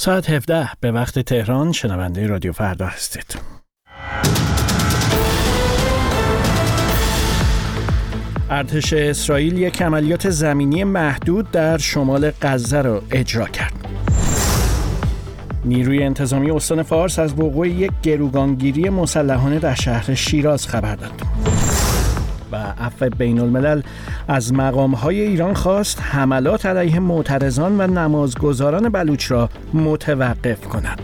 ساعت 17 به وقت تهران. شنونده رادیو فردا هستید. ارتش اسرائیل یک عملیات زمینی محدود در شمال غزه را اجرا کرد. نیروی انتظامی استان فارس از وقوع یک گروگانگیری مسلحانه در شهر شیراز خبر داد. و عفو بین الملل از مقام‌های ایران خواست حملات علیه معترضان و نمازگزاران بلوچ را متوقف کنند.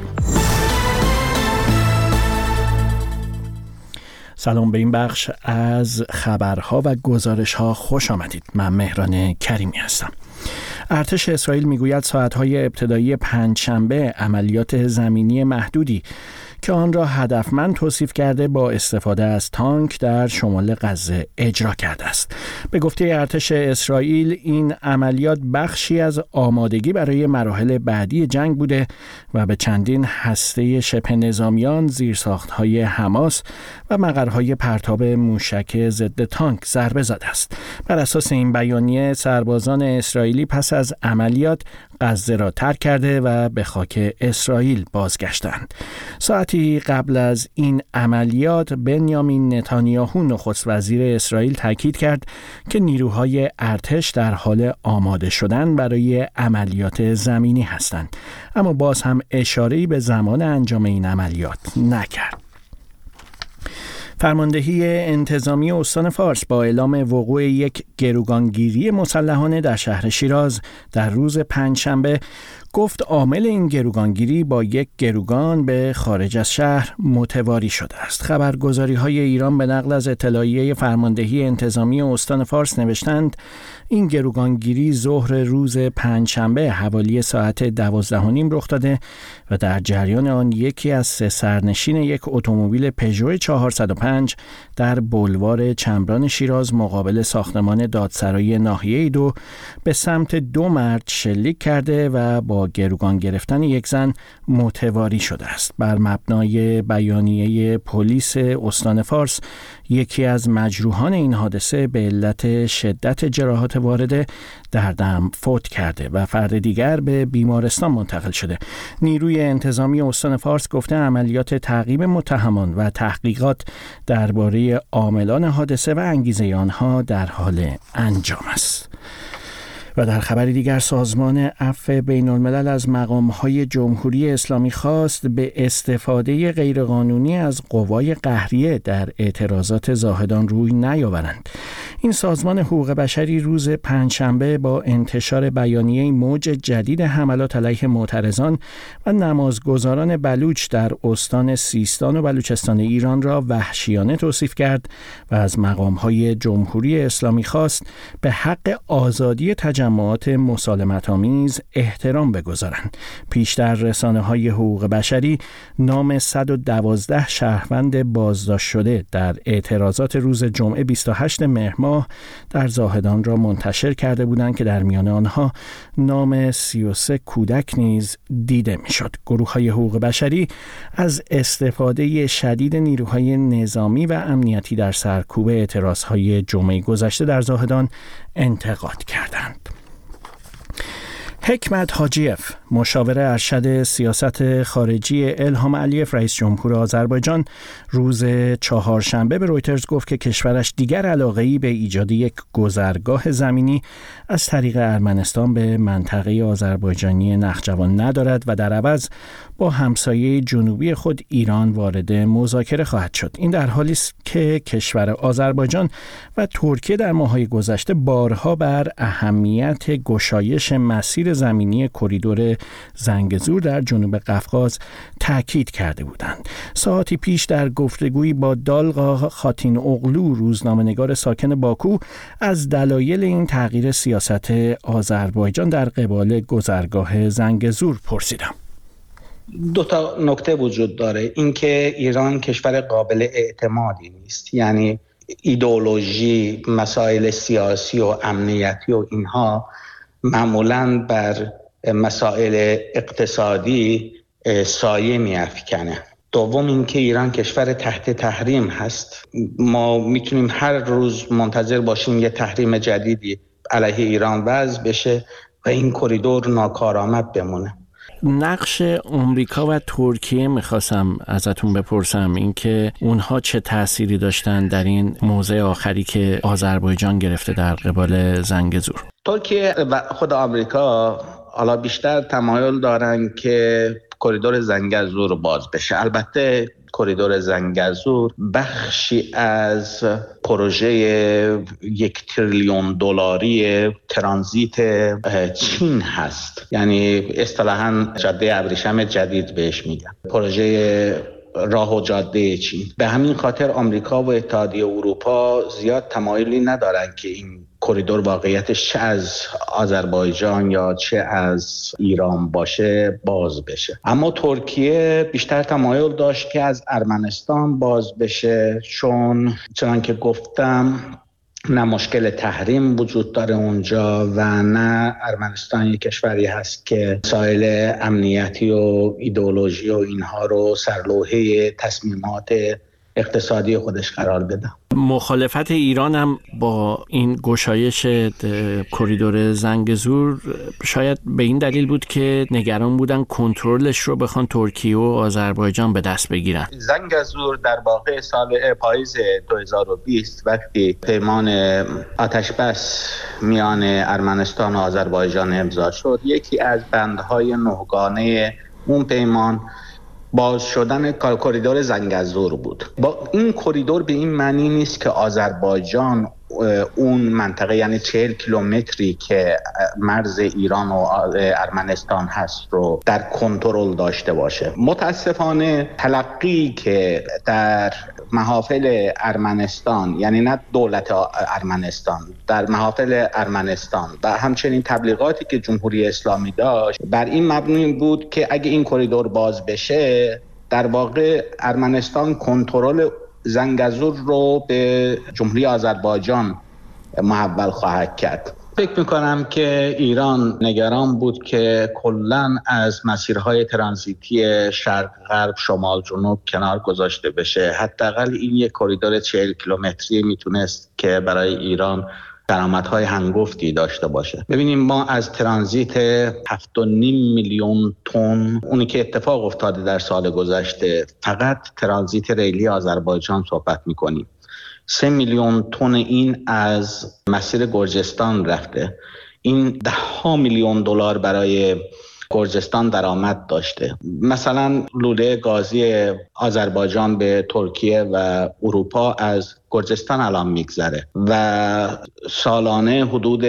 سلام، به این بخش از خبرها و گزارش‌ها خوش آمدید. من مهران کریمی هستم. ارتش اسرائیل میگوید ساعت‌های ابتدایی پنجشنبه عملیات زمینی محدودی که آن را هدفمند توصیف کرده با استفاده از تانک در شمال غزه اجرا کرده است. به گفته ارتش اسرائیل این عملیات بخشی از آمادگی برای مراحل بعدی جنگ بوده و به چندین هسته شبه نظامیان، زیرساخت‌های حماس و مقرهای پرتاب موشک ضد تانک ضربه زده است. بر اساس این بیانیه سربازان اسرائیلی پس از عملیات غزه را ترک کرده و به خاک اسرائیل بازگشتند. ساعتی قبل از این عملیات بنیامین نتانیاهو نخست وزیر اسرائیل تاکید کرد که نیروهای ارتش در حال آماده شدن برای عملیات زمینی هستند، اما باز هم اشاره‌ای به زمان انجام این عملیات نکرد. فرماندهی انتظامی استان فارس با اعلام وقوع یک گروگانگیری مسلحانه در شهر شیراز در روز پنجشنبه گفت عامل این گروگانگیری با یک گروگان به خارج از شهر متواری شده است. خبرگزاری‌های ایران به نقل از اطلاعیه فرماندهی انتظامی استان فارس نوشتند این گروگانگیری ظهر روز پنجشنبه حوالی ساعت 12:30 رخ داده و در جریان آن یکی از 3 سرنشین یک اتومبیل پژو 405 در بولوار چمران شیراز مقابل ساختمان دادسرای ناحیه 2 به سمت 2 مرد شلیک کرده و با گروگان گرفتن یک زن متواری شده است. بر مبنای بیانیه پلیس استان فارس یکی از مجروحان این حادثه به علت شدت جراحات وارده در دم فوت کرده و فرد دیگر به بیمارستان منتقل شده. نیروی انتظامی استان فارس گفته عملیات تعقیب متهمان و تحقیقات درباره عاملان حادثه و انگیزه آنها در حال انجام است. و در خبر دیگر سازمان عفو بین الملل از مقام‌های جمهوری اسلامی خواست به استفاده غیرقانونی از قوای قهریه در اعتراضات زاهدان روی نیاورند. این سازمان حقوق بشری روز پنجشنبه با انتشار بیانیه موج جدید حملات علیه معترضان و نمازگزاران بلوچ در استان سیستان و بلوچستان ایران را وحشیانه توصیف کرد و از مقام‌های جمهوری اسلامی خواست به حق آزادی تجمعات مسالمت‌آمیز احترام بگذارند. پیشتر رسانه‌های حقوق بشری نام 112 شهروند بازداشت شده در اعتراضات روز جمعه 28 مهر ماه در زاهدان را منتشر کرده بودند که در میان آنها نام 33 کودک نیز دیده می‌شد. گروه‌های حقوق بشری از استفاده شدید نیروهای نظامی و امنیتی در سرکوب اعتراضهای جمعه گذشته در زاهدان انتقاد کردند. حکمت حاجیف، مشاور ارشد سیاست خارجی الهام علیف رئیس جمهور آذربایجان، روز چهارشنبه به رویترز گفت که کشورش دیگر علاقه‌ای به ایجاد یک گذرگاه زمینی از طریق ارمنستان به منطقه آذربایجانی نخجوان ندارد و در عوض با همسایه جنوبی خود ایران وارد مذاکره خواهد شد. این در حالی است که کشور آذربایجان و ترکیه در ماه‌های گذشته بارها بر اهمیت گشایش مسیر زمینی کریدور زنگزور در جنوب قفقاز تاکید کرده بودند. ساعتی پیش در گفتگویی با دالغا خاتین اغلو، روزنامه‌نگار ساکن باکو، از دلایل این تغییر سیاست آذربایجان در قبال گذرگاه زنگزور پرسیدم. دو تا نکته وجود داره. اینکه ایران کشور قابل اعتمادی نیست، یعنی ایدئولوژی، مسائل سیاسی و امنیتی و اینها معمولاً بر مسائل اقتصادی سایه می‌افکنه. دوم اینکه ایران کشور تحت تحریم هست. ما میتونیم هر روز منتظر باشیم یه تحریم جدیدی علیه ایران وضع بشه و این کریدور ناکارآمد بمونه. نقش آمریکا و ترکیه میخواستم ازتون بپرسم، اینکه اونها چه تأثیری داشتن در این موضع آخری که آذربایجان گرفته در قبال زنگزور. ترکیه و خود آمریکا حالا بیشتر تمایل دارن که کریدور زنگزور باز بشه. البته کریدور زنگزور بخشی از پروژه 1 تریلیون دلاری ترانزیت چین هست، یعنی اصطلاحاً جاده ابریشم جدید بهش میگن، پروژه راه و جاده چین. به همین خاطر آمریکا و اتحادیه اروپا زیاد تمایلی ندارن که این کریدور واقعیتش چه از آذربایجان یا چه از ایران باشه باز بشه. اما ترکیه بیشتر تمایل داشت که از ارمنستان باز بشه، چون که گفتم نه مشکل تحریم وجود داره اونجا و نه ارمنستان یک کشوری هست که مسائل امنیتی و ایدئولوژی و اینها رو سرلوحه تصمیمات اقتصادی خودش قرار بده. مخالفت ایران هم با این گشایش کریدور زنگزور شاید به این دلیل بود که نگران بودن کنترلش رو بخوان ترکیه و آذربایجان به دست بگیرن. زنگزور در واقع سال پاییز 2020 وقتی پیمان آتشبس میان ارمنستان و آذربایجان امضا شد، یکی از بندهای نهگانه اون پیمان باز شدن کریدور زنگزور بود. با این کریدور به این معنی نیست که آذربایجان اون منطقه، یعنی 40 کیلومتری که مرز ایران و ارمنستان هست رو در کنترل داشته باشه. متاسفانه تلقی که در محافل ارمنستان، یعنی نه دولت ارمنستان، در محافل ارمنستان و همچنین تبلیغاتی که جمهوری اسلامی داشت بر این مبنی بود که اگه این کریدور باز بشه در واقع ارمنستان کنترل زنگزور رو به جمهوری آذربایجان محول خواهد کرد. فکر میکنم که ایران نگران بود که کلاً از مسیرهای ترانزیتی شرق غرب شمال جنوب کنار گذاشته بشه. حداقل این یک کریدور 40 کیلومتری میتونست که برای ایران درآمدهای هنگفتی داشته باشه. ببینیم ما از ترانزیت 7.5 میلیون تن اونی که اتفاق افتاده در سال گذشته فقط ترانزیت ریلی آذربایجان صحبت میکنیم. 3 میلیون تن این از مسیر گرجستان رفته. این 10 میلیون دلار برای گرجستان درآمد داشته. مثلا لوله گازی آذربایجان به ترکیه و اروپا از گرجستان الان میگذره و سالانه حدود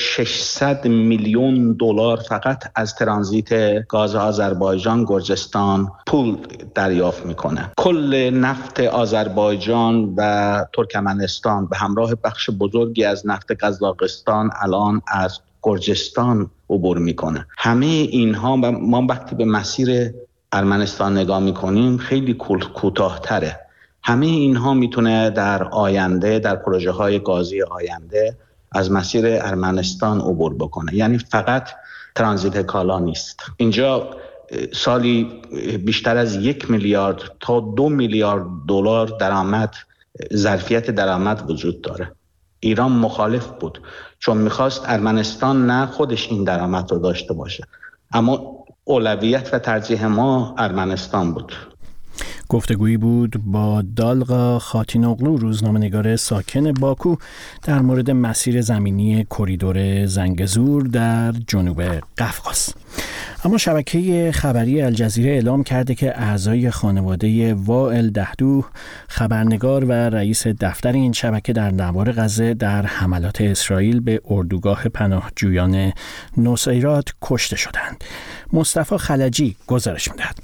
600 میلیون دلار فقط از ترانزیت گاز آذربایجان گرجستان پول دریافت میکنه. کل نفت آذربایجان و ترکمنستان به همراه بخش بزرگی از نفت قزاقستان الان از گرجستان عبور میکنه. همه اینها ما وقتی به مسیر ارمنستان نگاه میکنیم خیلی کوتاه‌تره. همه اینها میتونه در آینده، در پروژه های گازی آینده از مسیر ارمنستان عبور بکنه. یعنی فقط ترانزیت کالا نیست. اینجا سالی بیشتر از 1 میلیارد تا 2 میلیارد دلار درآمد، ظرفیت درآمد وجود داره. ایران مخالف بود چون میخواست ارمنستان نه خودش این درآمد رو داشته باشه، اما اولویت و ترجیح ما ارمنستان بود. گفتگویی بود با دالغا خاتینوغلو، روزنامه‌نگار ساکن باکو، در مورد مسیر زمینی کریدور زنگزور در جنوب قفقاز. اما شبکه خبری الجزیره اعلام کرده که اعضای خانواده وائل دهدوه، خبرنگار و رئیس دفتر این شبکه در نوار غزه، در حملات اسرائیل به اردوگاه پناهجویان نصیرات کشته شدند. مصطفی خلجی گزارش می‌دهد.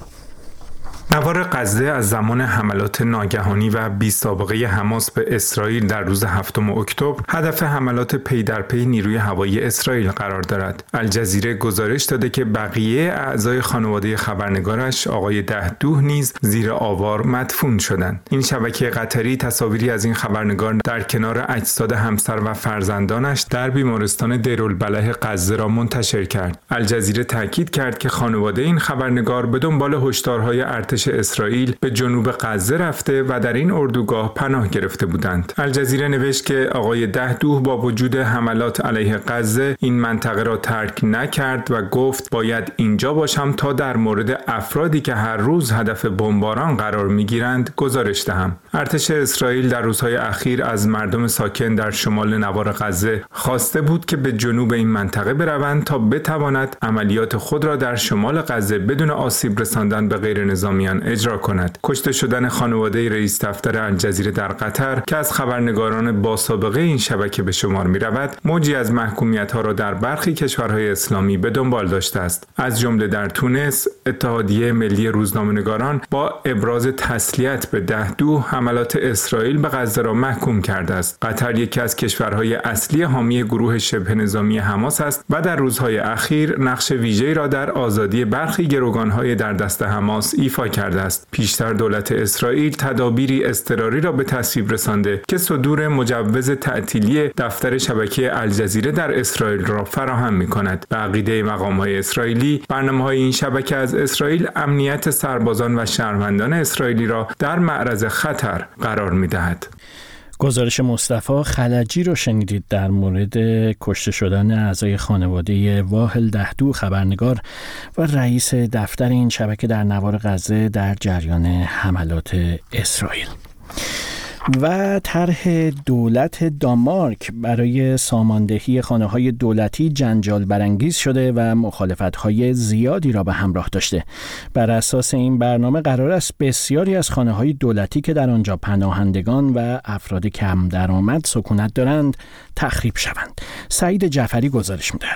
نوار غزه از زمان حملات ناگهانی و بی سابقه حماس به اسرائیل در روز 7 اکتبر هدف حملات پی در پی نیروی هوایی اسرائیل قرار دارد. الجزیره گزارش داده که بقیه اعضای خانواده خبرنگارش آقای دهدوه نیز زیر آوار مدفون شدند. این شبکه قطری تصاویری از این خبرنگار در کنار اجساد همسر و فرزندانش در بیمارستان دیرالبلح غزه را منتشر کرد. الجزیره تاکید کرد که خانواده این خبرنگار به دنبال هشدارهای ارتش ارتش اسرائیل به جنوب غزه رفته و در این اردوگاه پناه گرفته بودند. الجزیره نوشت که آقای دهدوه با وجود حملات علیه غزه این منطقه را ترک نکرد و گفت باید اینجا باشم تا در مورد افرادی که هر روز هدف بمباران قرار میگیرند گزارش دهم. ارتش اسرائیل در روزهای اخیر از مردم ساکن در شمال نوار غزه خواسته بود که به جنوب این منطقه بروند تا بتواند عملیات خود را در شمال غزه بدون آسیب رساندن به غیر نظامیان اجرا کند. کشته شدن خانواده رئیس دفتر الجزیره در قطر که از خبرنگاران با سابقه این شبکه به شمار می رود، موجی از محکومیت‌ها را در برخی کشورهای اسلامی به دنبال داشته است. از جمله در تونس، اتحادیه ملی روزنامه‌نگاران با ابراز تسلیت به دهدوه حملات اسرائیل به غزه را محکوم کرده است. قطر یکی از کشورهای اصلی حامی گروه شبه نظامی حماس است و در روزهای اخیر نقش ویژه‌ای را در آزادی برخی گروگان‌های در دست حماس ایفا کرده است. پیشتر دولت اسرائیل تدابیری اضطراری را به تصویب رسانده که صدور مجوز تعطیلی دفتر شبکه الجزیره در اسرائیل را فراهم می‌کند. به عقیده مقام‌های اسرائیلی، برنامه‌های این شبکه از اسرائیل امنیت سربازان و شهروندان اسرائیلی را در معرض خطر قرار می‌دهد. گزارش مصطفی خلجی رو شنیدید در مورد کشته شدن اعضای خانواده واحل دهدوه، خبرنگار و رئیس دفتر این شبکه در نوار غزه در جریان حملات اسرائیل. و طرح دولت دانمارک برای ساماندهی خانه‌های دولتی جنجال برانگیز شده و مخالفت‌های زیادی را به همراه داشته. بر اساس این برنامه قرار است بسیاری از خانه‌های دولتی که در آنجا پناهندگان و افراد کم درآمد سکونت دارند تخریب شوند. سعید جعفری گزارش می‌دهد.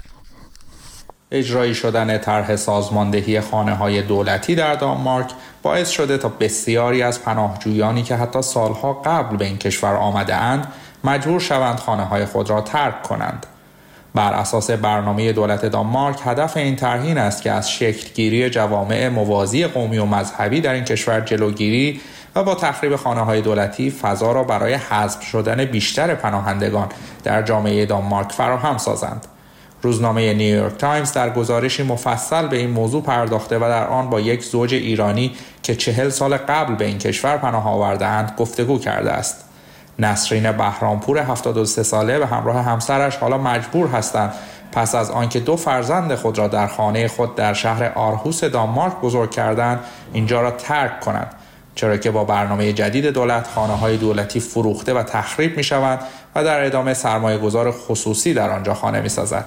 اجرایی شدن طرح سازماندهی خانه‌های دولتی در دانمارک باعث شده تا بسیاری از پناهجویانی که حتی سالها قبل به این کشور آمده اند مجبور شوند خانه‌های خود را ترک کنند. بر اساس برنامه دولت دانمارک هدف این طرح این است که از شکلگیری جوامع موازی قومی و مذهبی در این کشور جلوگیری و با تخریب خانه‌های دولتی فضا را برای حذف شدن بیشتر پناهندگان در جامعه دانمارک فراهم سازند. روزنامه نیویورک تایمز در گزارشی مفصل به این موضوع پرداخته و در آن با یک زوج ایرانی که 40 سال قبل به این کشور پناه آورده‌اند گفتگو کرده است. نسرین بهرامپور 73 ساله به همراه همسرش حالا مجبور هستند پس از آنکه 2 فرزند خود را در خانه خود در شهر آرهوس دانمارک بزرگ کردند اینجا را ترک کنند، چرا که با برنامه جدید دولت خانه‌های دولتی فروخته و تخریب می‌شوند و در ادامه سرمایه‌گذار خصوصی در آنجا خانه می‌سازد.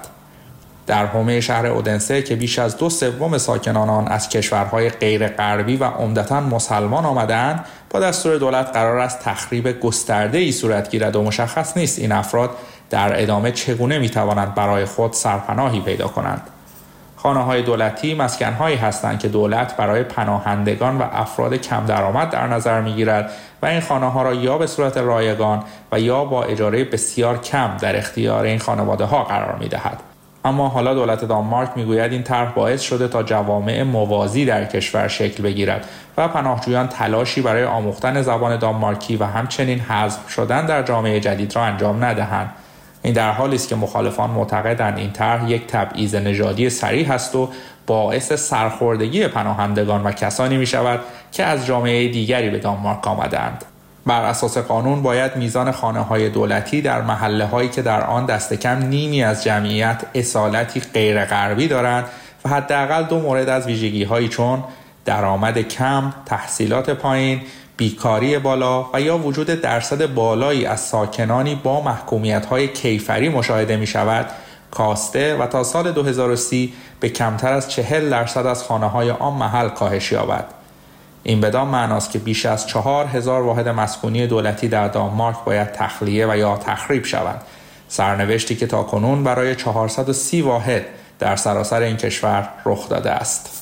در حومه شهر اودنسه که بیش از 2/3 ساکنان آن از کشورهای غیر غربی و عمدتاً مسلمان آمده‌اند، با دستور دولت قرار است تخریب گسترده‌ای صورت گیرد و مشخص نیست این افراد در ادامه چگونه می‌توانند برای خود سرپناهی پیدا کنند. خانه‌های دولتی مسکن‌هایی هستند که دولت برای پناهندگان و افراد کم درآمد در نظر می‌گیرد و این خانه‌ها را یا به صورت رایگان و یا با اجاره بسیار کم در اختیار این خانواده‌ها قرار می‌دهد. اما حالا دولت دانمارک میگوید این طرح باعث شده تا جوامع موازی در کشور شکل بگیرد و پناهجویان تلاشی برای آموختن زبان دانمارکی و همچنین حذف شدن در جامعه جدید را انجام ندهند. این در حالی است که مخالفان معتقدند این طرح یک تبعیض نژادی صریح است و باعث سرخوردگی پناهندگان و کسانی می شود که از جامعه دیگری به دانمارک آمدند. بر اساس قانون باید میزان خانه‌های دولتی در محله‌هایی که در آن دست کم نیمی از جمعیت اصالتی غیر غربی دارند و حداقل 2 مورد از ویژگی‌هایی چون درآمد کم، تحصیلات پایین، بیکاری بالا و یا وجود درصد بالایی از ساکنانی با محکومیت‌های کیفری مشاهده می‌شود کاسته و تا سال 2030 به کمتر از 40% از خانه‌های آن محل کاهش یابد. این بدان معناست که بیش از 4000 واحد مسکونی دولتی در دانمارک باید تخلیه و یا تخریب شوند. سرنوشتی که تاکنون برای 430 واحد در سراسر این کشور رخ داده است.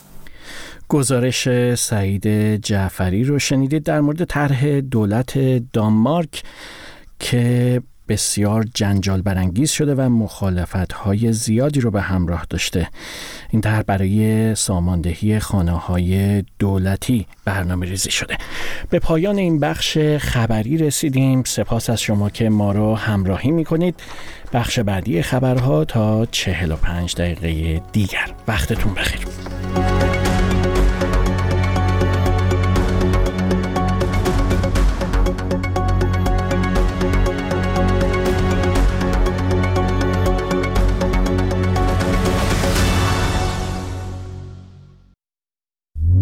گزارش سعید جعفری رو شنیدید در مورد طرح دولت دانمارک که بسیار جنجال برانگیز شده و مخالفت‌های زیادی رو به همراه داشته. این طرح برای ساماندهی خانه‌های دولتی برنامه‌ریزی شده. به پایان این بخش خبری رسیدیم. سپاس از شما که ما رو همراهی می‌کنید. بخش بعدی خبرها تا 45 دقیقه دیگر. وقتتون بخیر.